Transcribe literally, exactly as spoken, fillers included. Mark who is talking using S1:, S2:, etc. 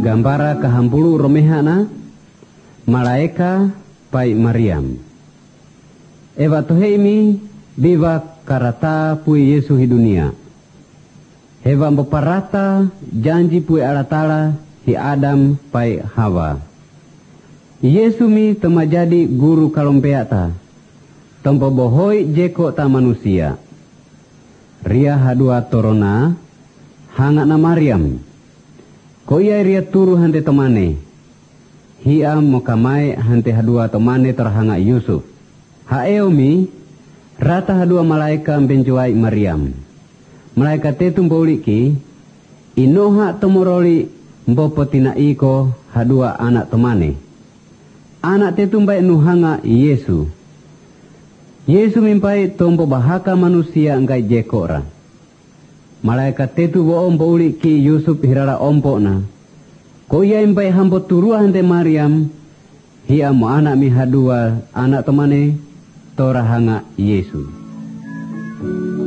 S1: gambara kahampulu romehana malaika pai Mariam. Eva toheimi biva karata pui Yesu hi dunia. Heva mboparata janji pui alatala hi Adam pai Hawa. Yesu mi temajadi guru kalompeata. Tompo bohoi jeko ta manusia. Ria hadua torona hanga na Mariam. Ko ia ria turu hante tomane. Hia mokamai hante hadua tomane terhanga Yusuf. Haeomi rata hadua malaika benjuai Mariam. Malaika tetu mboliki inoha tomoroli mbopotina iko hadua anak tomane. Anak tetu mbai nuhanga Yesu. Yesu mimpai tombo bahaka manusia ngai jekora. Malaikat tetu wo ombo uli ki Yusuf hirara ompo na. Ko ia impai hambo turua hante Mariam. Hia mo anak mi hadua anak tomane torahanga Yesu.